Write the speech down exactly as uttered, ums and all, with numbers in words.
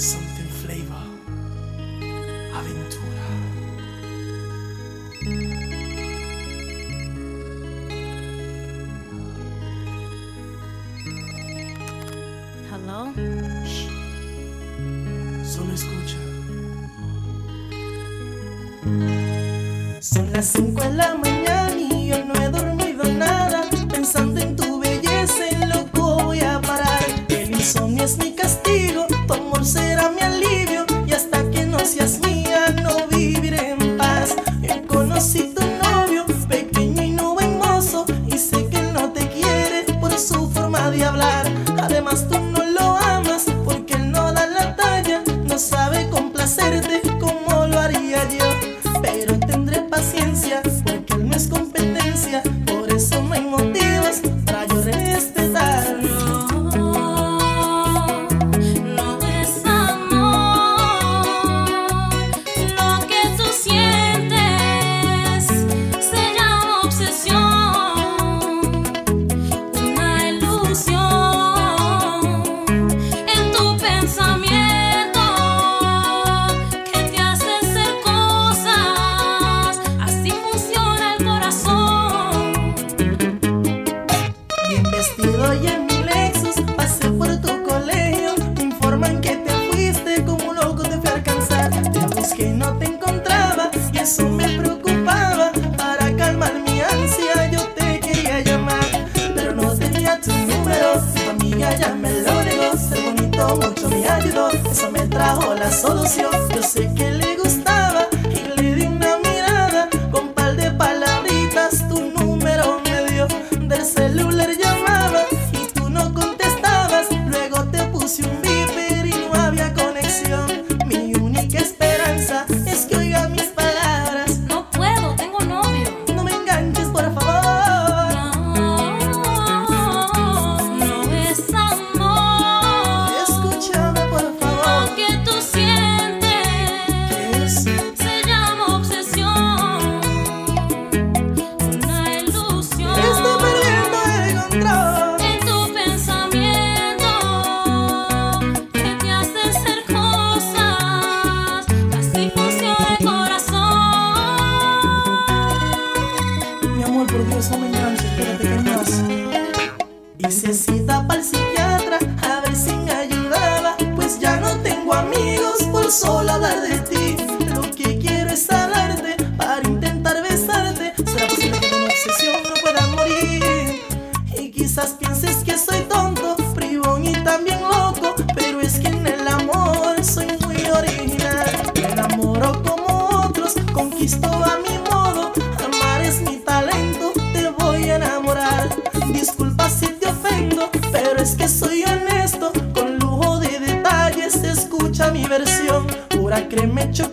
Something flavor, aventura. Hello. Shh. Solo escucha. Son las cinco de la mañana y yo no he dormido nada. Pensando en tu belleza, en loco voy a parar. El insomnio es mi castigo, tu amor será mi alivio. Y hasta que no seas mía, no viviré en paz. Yo conocí tu novio, pequeño y no buen mozo, y sé que él no te quiere por su forma de hablar. Además tú no lo amas porque él no da la talla, no sabe complacerte como lo haría yo. Pero tendré paciencia porque él no es competencia, por eso no hay motivos para yo respetarlo. Vestido y en mi Lexus, pasé por tu colegio. Me informan que te fuiste, como un loco te fui a alcanzar. Te busqué y no te encontraba, y eso me preocupaba. Para calmar mi ansia yo te quería llamar, pero no tenía tu número. Tu amiga ya me lo negó. Ser bonito mucho me ayudó, eso me trajo la solución. Yo sé que le gustaba y le di una mirada. Con par de palabritas tu número me dio. Del celular llamaba y tú no contestabas. Luego te puse un beeper y no había conexión. Mi única esperanza es que oiga mis palabras. No puedo, tengo novio. No me enganches, por favor. No, no es amor. Escúchame, por favor. Lo que tú sientes, ¿Qué es? se llama obsesión, una ilusión. Estoy perdiendo el control. En tu pensamiento que te hace hacer cosas, así funciona el corazón. Mi amor, por Dios, no me enganches, espérate, ¿qué más? Hice cita para el psiquiatra a ver si me ayudaba, pues ya no tengo amigos por solo hablar de ti. Lo que quiero es hablarte para intentar besarte. ¿Será posible que de una obsesión no pueda morir? Y quizás pienses que soy tonto, bribón y también loco, pero es que en el amor soy muy original. Me enamoro como otros, conquisto a mi modo. Amar es mi talento, te voy a enamorar. Disculpa si te ofendo, pero es que soy honesto. Con lujo de detalles, escucha mi versión. Pura crema chocolate